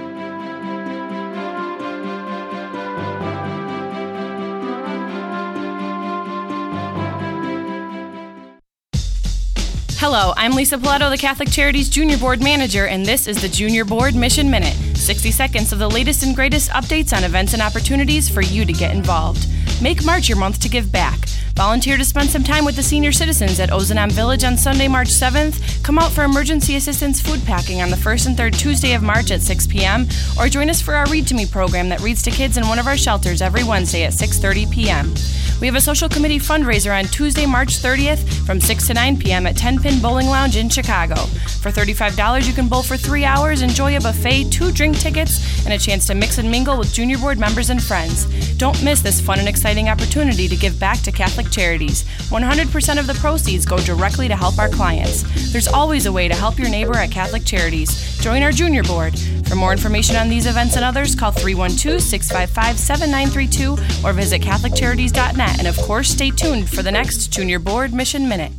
Speaker 19: Hello, I'm Lisa Piletto, the Catholic Charities Junior Board Manager, and this is the Junior Board Mission Minute. 60 seconds of the latest and greatest updates on events and opportunities for you to get involved. Make March your month to give back. Volunteer to spend some time with the senior citizens at Ozanam Village on Sunday, March 7th. Come out for emergency assistance food packing on the first and third Tuesday of March at 6 p.m. Or join us for our Read to Me program that reads to kids in one of our shelters every Wednesday at 6:30 p.m. We have a social committee fundraiser on Tuesday, March 30th from 6 to 9 p.m. at 10 Pin Bowling Lounge in Chicago. For $35, you can bowl for 3 hours, enjoy a buffet, 2 drink tickets, and a chance to mix and mingle with Junior Board members and friends. Don't miss this fun and exciting opportunity to give back to Catholic Charities. 100% of the proceeds go directly to help our clients. There's always a way to help your neighbor at Catholic Charities. Join our Junior Board. For more information on these events and others, call 312-655-7932 or visit CatholicCharities.net. And of course, stay tuned for the next Junior Board Mission Minute.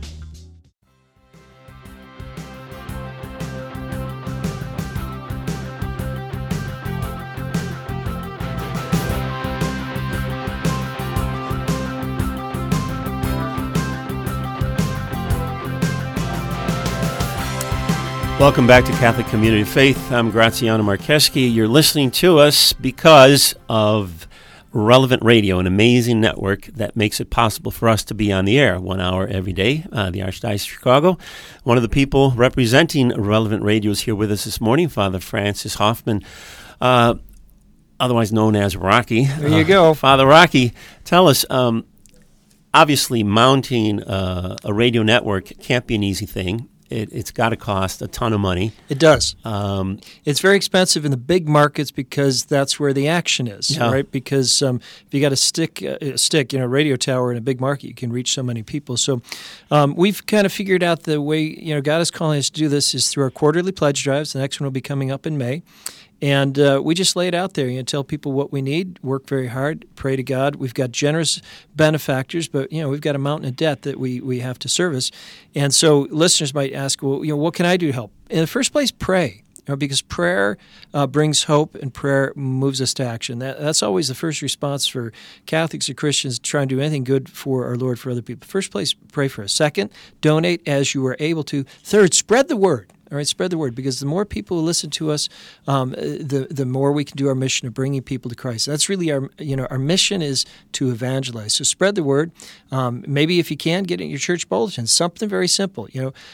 Speaker 3: Welcome back to Catholic Community Faith. I'm Graziano Marcheski. You're listening to us because of Relevant Radio, an amazing network that makes it possible for us to be on the air 1 hour every day. The Archdiocese of Chicago. One of the people representing Relevant Radio is here with us this morning, Father Francis Hoffman, otherwise known as Rocky.
Speaker 2: There you go.
Speaker 3: Father Rocky, tell us, obviously mounting a radio network can't be an easy thing. it's got to cost a ton of money.
Speaker 2: It does. It's very expensive in the big markets because that's where the action is, right? Because if you got a stick, radio tower in a big market, you can reach so many people. So we've kind of figured out the way, God is calling us to do this is through our quarterly pledge drives. The next one will be coming up in May. And we just lay it out there, tell people what we need, work very hard, pray to God. We've got generous benefactors, but, we've got a mountain of debt that we have to service. And so listeners might ask, well, what can I do to help? In the first place, pray. Because prayer brings hope and prayer moves us to action. That's always the first response for Catholics or Christians trying to do anything good for our Lord, for other people. First place, pray for us. Second, donate as you are able to. Third, spread the word. All right, spread the word, because the more people who listen to us, the more we can do our mission of bringing people to Christ. That's really our mission is to evangelize. So spread the word. Maybe if you can, get it in your church bulletin. Something very simple.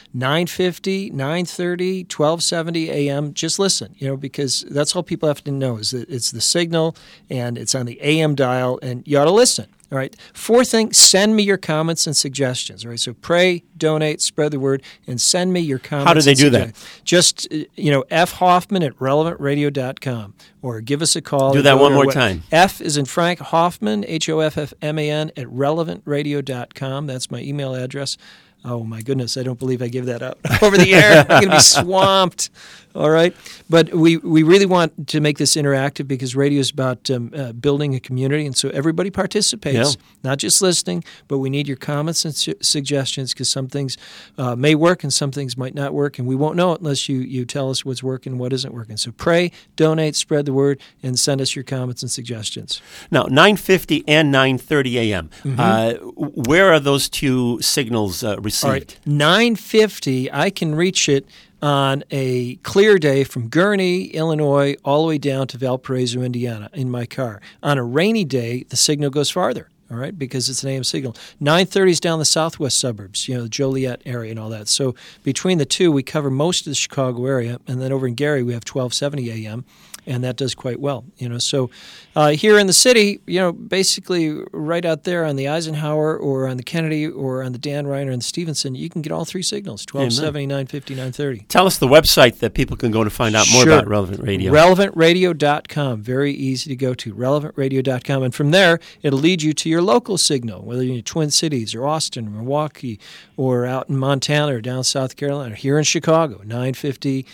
Speaker 2: 9:50, 9:30, 12:70 a.m. Just listen. Because that's all people have to know is that it's the signal and it's on the AM dial, and you ought to listen. All right. Fourth thing, send me your comments and suggestions. All right. So pray, donate, spread the word, and send me your comments.
Speaker 3: How do they do that?
Speaker 2: Just, F. Hoffman at relevantradio.com, or give us a call.
Speaker 3: Do that one more time.
Speaker 2: F is in Frank, Hoffman, Hoffman at relevantradio.com. That's my email address. Oh, my goodness, I don't believe I give that out over the air. I'm going to be swamped. All right. But we really want to make this interactive because radio is about building a community, and so everybody participates, not just listening, but we need your comments and suggestions because some things may work and some things might not work, and we won't know it unless you tell us what's working and what isn't working. So pray, donate, spread the word, and send us your comments and suggestions.
Speaker 3: Now, 9:50 and 9:30 a.m., where are those two signals received?
Speaker 2: All right. 9:50, I can reach it on a clear day from Gurnee, Illinois, all the way down to Valparaiso, Indiana, in my car. On a rainy day, the signal goes farther, all right, because it's an AM signal. 9:30 is down the southwest suburbs, the Joliet area and all that. So between the two, we cover most of the Chicago area, and then over in Gary, we have 1270 AM. And that does quite well, So here in the city, basically right out there on the Eisenhower or on the Kennedy or on the Dan Reiner and the Stevenson, you can get all three signals, 1270, 950, 930.
Speaker 3: Tell us the website that people can go to find out more about Relevant Radio.
Speaker 2: Relevantradio.com, very easy to go to, relevantradio.com. And from there, it'll lead you to your local signal, whether you're in Twin Cities or Austin or Milwaukee or out in Montana or down South Carolina or here in Chicago, 950,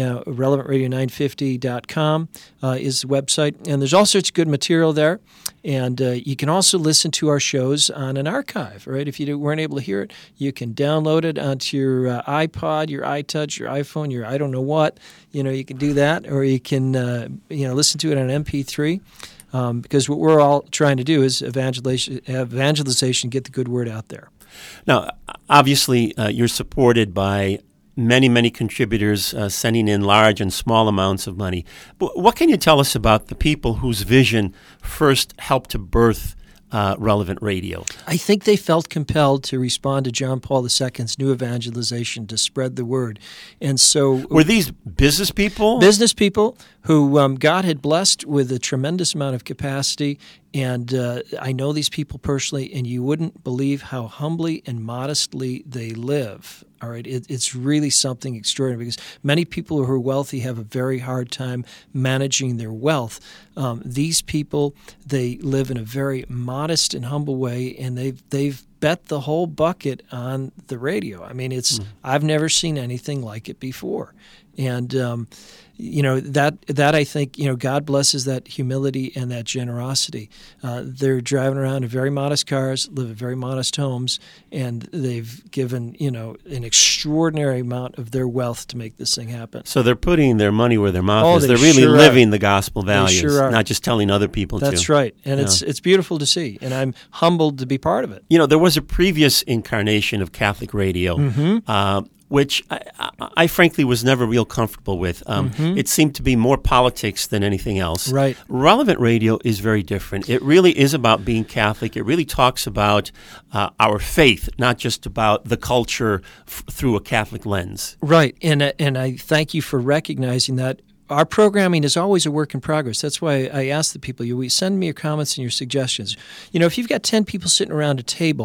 Speaker 2: relevantradio950.com. Is the website, and there's all sorts of good material there, and you can also listen to our shows on an archive, right? If you weren't able to hear it, you can download it onto your iPod, your iTouch, your iPhone, your I don't know what, you can do that, or you can, listen to it on an MP3, because what we're all trying to do is evangelization, get the good word out there.
Speaker 3: Now, obviously, you're supported by many contributors sending in large and small amounts of money. But what can you tell us about the people whose vision first helped to birth Relevant Radio?
Speaker 2: I think they felt compelled to respond to John Paul II's new evangelization to spread the word. And so,
Speaker 3: were these business people?
Speaker 2: Business people who God had blessed with a tremendous amount of capacity. And I know these people personally, and you wouldn't believe how humbly and modestly they live. All right, it's really something extraordinary because many people who are wealthy have a very hard time managing their wealth. These people, they live in a very modest and humble way, and they've bet the whole bucket on the radio. I mean, I've never seen anything like it before, and that I think God blesses that humility and that generosity. They're driving around in very modest cars, live in very modest homes, and they've given an extraordinary amount of their wealth to make this thing happen.
Speaker 3: So they're putting their money where their mouth is. They're really living the gospel values, not just telling other people to.
Speaker 2: That's right, and it's beautiful to see, and I'm humbled to be part of it.
Speaker 3: There was a previous incarnation of Catholic radio. Which I frankly was never real comfortable with. It seemed to be more politics than anything else.
Speaker 2: Right.
Speaker 3: Relevant Radio is very different. It really is about being Catholic. It really talks about our faith, not just about the culture through a Catholic lens.
Speaker 2: Right, and I thank you for recognizing that. Our programming is always a work in progress. That's why I ask the people, send me your comments and your suggestions. If you've got 10 people sitting around a table,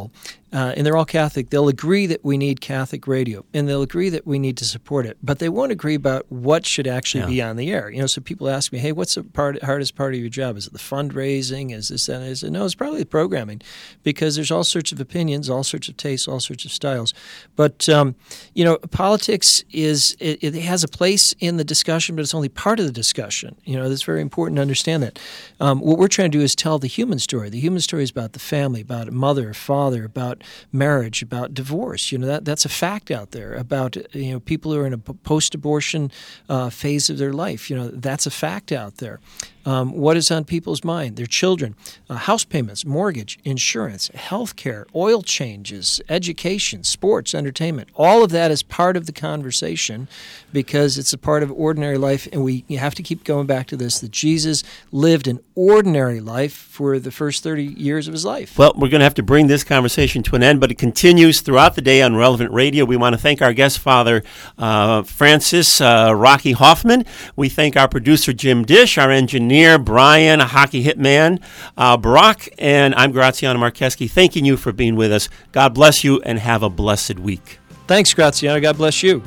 Speaker 2: and they're all Catholic, they'll agree that we need Catholic radio, and they'll agree that we need to support it, but they won't agree about what should actually be on the air. So people ask me, hey, what's the hardest part of your job? Is it the fundraising? Is this that? And I said, no, it's probably the programming, because there's all sorts of opinions, all sorts of tastes, all sorts of styles. But, politics it has a place in the discussion, but it's only part of the discussion. It's very important to understand that. What we're trying to do is tell the human story. The human story is about the family, about a mother, father, about marriage, about divorce. That's a fact out there, about people who are in a post-abortion phase of their life. That's a fact out there. What is on people's mind? Their children, house payments, mortgage, insurance, health care, oil changes, education, sports, entertainment. All of that is part of the conversation because it's a part of ordinary life, and you have to keep going back to this, that Jesus lived an ordinary life for the first 30 years of his life.
Speaker 3: Well, we're going to have to bring this conversation to an end, but it continues throughout the day on Relevant Radio. We want to thank our guest, Father Francis Rocky Hoffman. We thank our producer, Jim Dish, our engineer, Brian, a hockey hitman, Barack, and I'm Graziano Marcheski, thanking you for being with us. God bless you, and have a blessed week.
Speaker 2: Thanks, Graziano. God bless you.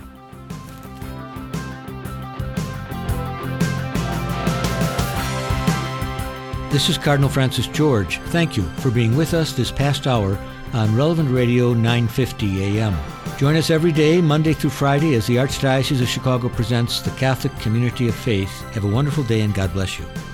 Speaker 7: This is Cardinal Francis George. Thank you for being with us this past hour on Relevant Radio 950 AM. Join us every day, Monday through Friday, as the Archdiocese of Chicago presents the Catholic Community of Faith. Have a wonderful day, and God bless you.